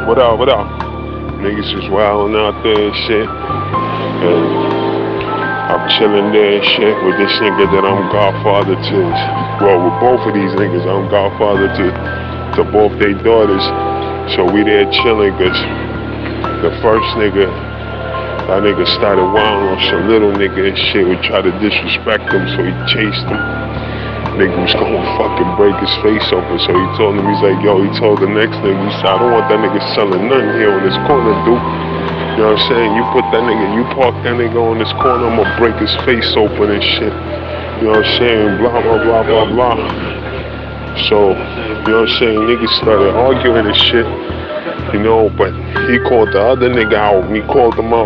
What up, what up? Niggas was wilding out there and shit. And I'm chilling there and shit with this nigga that I'm godfather to. Well, with both of these niggas, I'm godfather to both their daughters. So we there chilling cause the first nigga, that nigga started wilding on some little nigga and shit, would try to disrespect him, so he chased him. Nigga was gonna fucking break his face open, so he told him, he's like, yo, he told the next nigga, he said, I don't want that nigga selling nothing here on this corner, dude. You know what I'm saying? You put that nigga, you park that nigga on this corner, I'm gonna break his face open and shit. You know what I'm saying? Blah, blah, blah, blah, blah. So, you know what I'm saying? Niggas started arguing and shit, you know, but he called the other nigga out, and he called him out